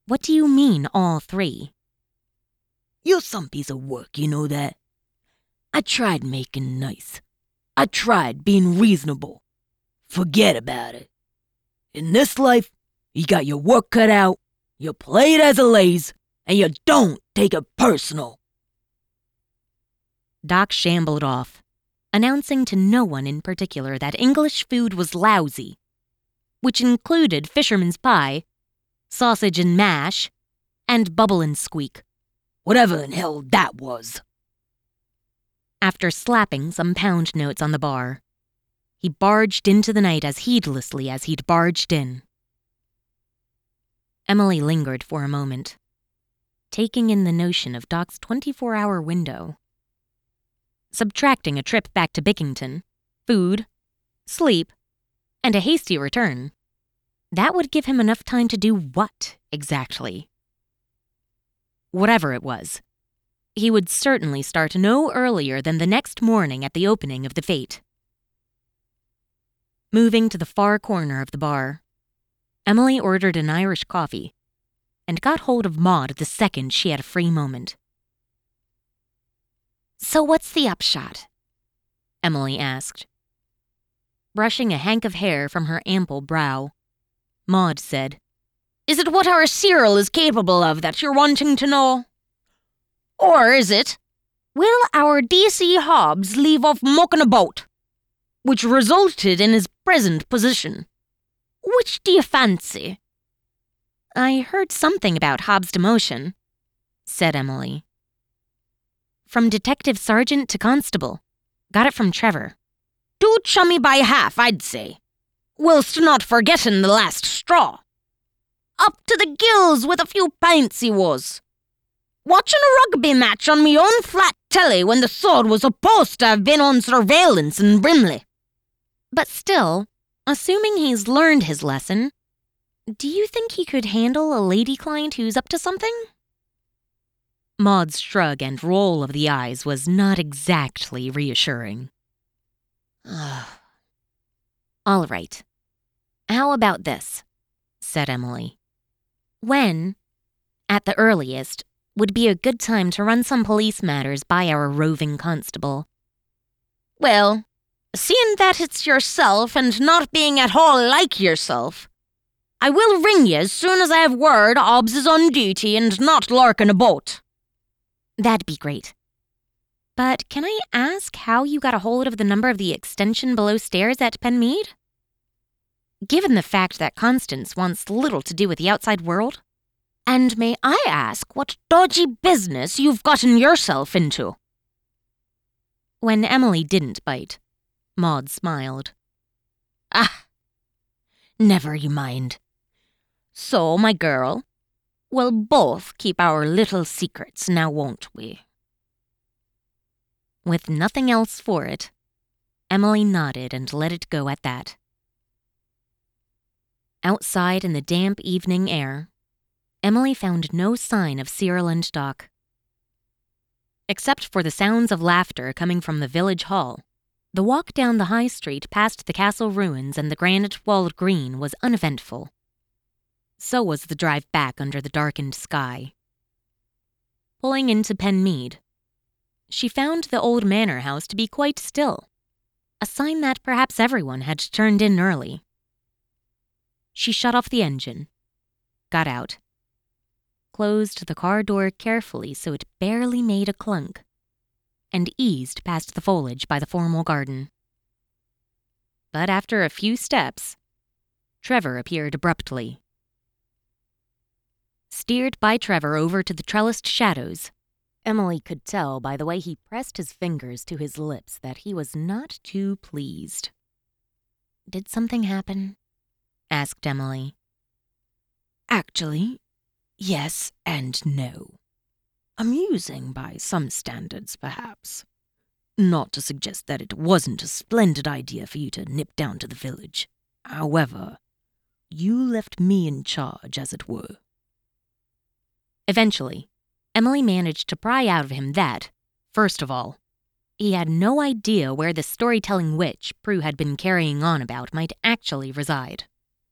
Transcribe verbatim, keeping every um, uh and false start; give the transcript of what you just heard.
What do you mean, all three? You're some piece of work, you know that? I tried making nice. I tried being reasonable. Forget about it. In this life, you got your work cut out, you play it as a laze, and you don't take it personal. Doc shambled off, announcing to no one in particular that English food was lousy, which included fisherman's pie, sausage and mash, and bubble and squeak. Whatever in hell that was. After slapping some pound notes on the bar, he barged into the night as heedlessly as he'd barged in. Emily lingered for a moment, taking in the notion of Doc's twenty-four hour window. Subtracting a trip back to Bickington, food, sleep, and a hasty return, that would give him enough time to do what, exactly? Whatever it was, he would certainly start no earlier than the next morning at the opening of the fete. Moving to the far corner of the bar, Emily ordered an Irish coffee and got hold of Maud the second she had a free moment. "So what's the upshot?" Emily asked. Brushing a hank of hair from her ample brow, Maud said, "Is it what our Cyril is capable of that you're wanting to know? Or is it, will our D C Hobbs leave off mucking about, which resulted in his present position? Which do you fancy?" "I heard something about Hobbs' demotion," said Emily. "From detective sergeant to constable. Got it from Trevor." "Too chummy by half, I'd say, whilst not forgetting the last straw. Up to the gills with a few pints he was. Watching a rugby match on me own flat telly when the sword was supposed to have been on surveillance in Brimley." "But still, assuming he's learned his lesson, do you think he could handle a lady client who's up to something?" Maud's shrug and roll of the eyes was not exactly reassuring. "All right. How about this?" said Emily. "When, at the earliest, would be a good time to run some police matters by our roving constable?" "Well, seeing that it's yourself and not being at all like yourself, I will ring you as soon as I have word Hobbs is on duty and not lurking about." "That'd be great. But can I ask how you got a hold of the number of the extension below stairs at Penmead? Given the fact that Constance wants little to do with the outside world? And may I ask what dodgy business you've gotten yourself into?" When Emily didn't bite, Maud smiled. "Ah, never you mind. So, my girl, we'll both keep our little secrets now, won't we?" With nothing else for it, Emily nodded and let it go at that. Outside in the damp evening air, Emily found no sign of Cyril and Doc. Except for the sounds of laughter coming from the village hall, the walk down the high street past the castle ruins and the granite-walled green was uneventful. So was the drive back under the darkened sky. Pulling into Penmead, she found the old manor house to be quite still, a sign that perhaps everyone had turned in early. She shut off the engine, got out, closed the car door carefully so it barely made a clunk, and eased past the foliage by the formal garden. But after a few steps, Trevor appeared abruptly. Steered by Trevor over to the trellised shadows, Emily could tell by the way he pressed his fingers to his lips that he was not too pleased. "Did something happen?" asked Emily. "Actually, yes and no. Amusing by some standards, perhaps. Not to suggest that it wasn't a splendid idea for you to nip down to the village. However, you left me in charge, as it were." Eventually, Emily managed to pry out of him that, first of all, he had no idea where the storytelling witch Prue had been carrying on about might actually reside.